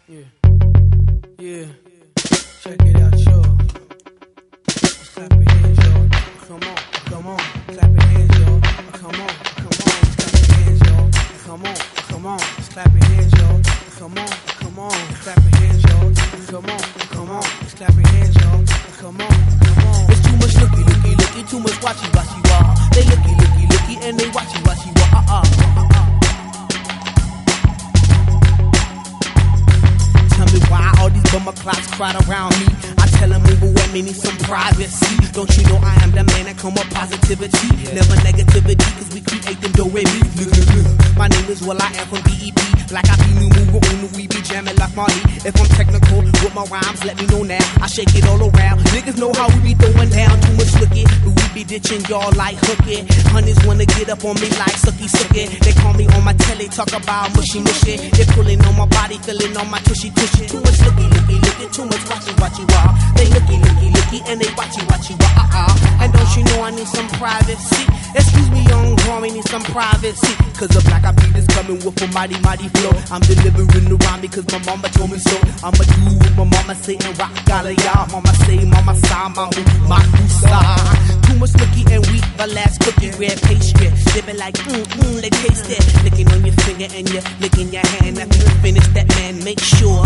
Yeah. Yeah. Check it out, y'all. Let's clap your hands, y'all. Come on, come on. Clap your hands, y'all. Come on, come on. Clap your hands, y'all. Come on, come on. Let's clap your hands, y'all. Come on, come on. Clap your hands, y'all. Come on, come on. Let's clap your hands, y'all. Come on, come on. It's too much looky, too much watchy, wah. They looky, and they watchy, wah. Tell me why all these bummer clocks crowd around me. I tell them move away, me need some privacy. Don't you know I am the man that come with positivity? Never negativity, cause we create them do-re-mi. My name is Will I Am from BEP. Like I be new mover on the we be jamming like Marley. If I'm technical with my rhymes, let me know now. I shake it all around. Niggas know how we be throwing down. Too much looking, but we be ditching y'all like hooking. Honeys wanna get up on me like sucky. They call me on my telly, talk about mushy. They pulling on my body, feeling on my tushy. Too much looky, too much watchy, wah. They looky, and they watchy, wah. And don't you know I need some privacy? Excuse me, young homie, need some privacy. Cause the black eyed is coming with a mighty flow. I'm delivering the rhyme because my mama told me so. I'ma do what my mama say and rock all of y'all. Mama say, mama sigh, my side. Too much looky and weak, the last cookie, red pastry. They be like, they taste it. Licking on your finger and you're licking your hand. After you finish that, man, make sure.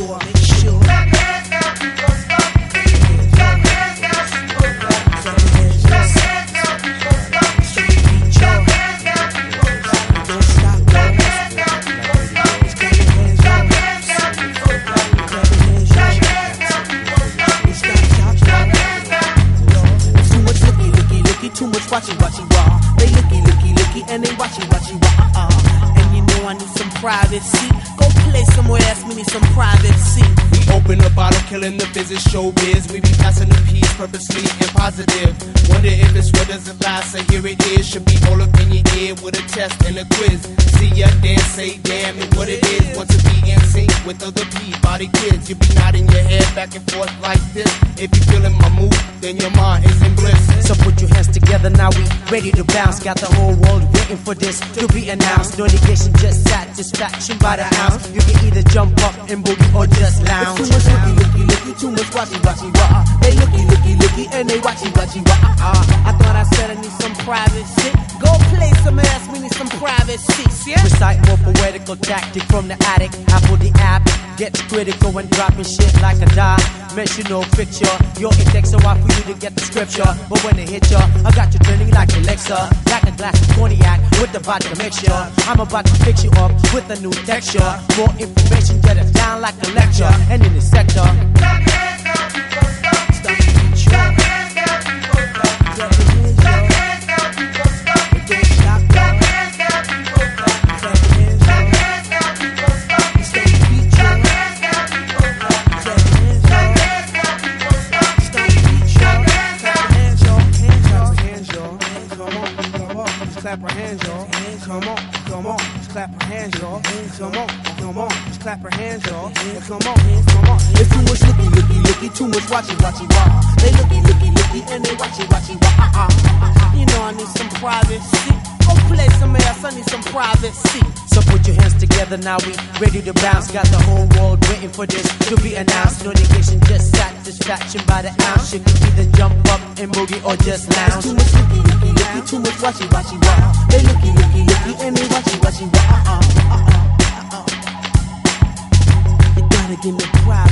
Too much watchy, wah. They looky, and they watchy, wah. And you know I need some privacy. Go play somewhere else, we need some privacy. We open a bottle, killing the business showbiz. We be passing the peace purposely and positive. Wonder if it's what doesn't last, so here it is. Should be all up in your ear with a test and a quiz. See ya dance, say damn it, what it is. Want to be in sync with other Peabody kids. You be nodding your head back and forth like this. If you feeling my mood, then your mind is in bliss. So put your hands together, now we ready to bounce. Got the whole world waiting for this to be announced. No negation, just satisfaction by the ounce. You can either jump up and boogie or just lounge. Too much looky, too much watchy, wah. They looky, and they watchy, wah. I thought I said I need some privacy. Go play some ass, we need some privacy. Yeah? Recite more poetical tactic from the attic. Apple the app gets critical when dropping shit like a dimensional picture. Your index so hard for you to get the scripture. But when it hit ya, I got you turning like Alexa. Like a glass of cognac with the vodka mixture. I'm about to fix you up with a new texture. More information, get it down like a lecture. And in the sector, clap our hands, y'all. Come on, just clap our hands, y'all. Come on, just clap our hands, y'all. Come on. It's too much looky, too much watchy, wah. They looky, and they watchy, wah. You know I need some privacy. Go play some ass, I need some privacy. So put your hands together, now we ready to bounce. Got the whole world waiting for this to be announced. No negation, just satisfaction by the ounce. You can either jump up and boogie or just lounge. Too much looky, too much watchy, wah. They looky, and they watchy, wah. You gotta give me privacy.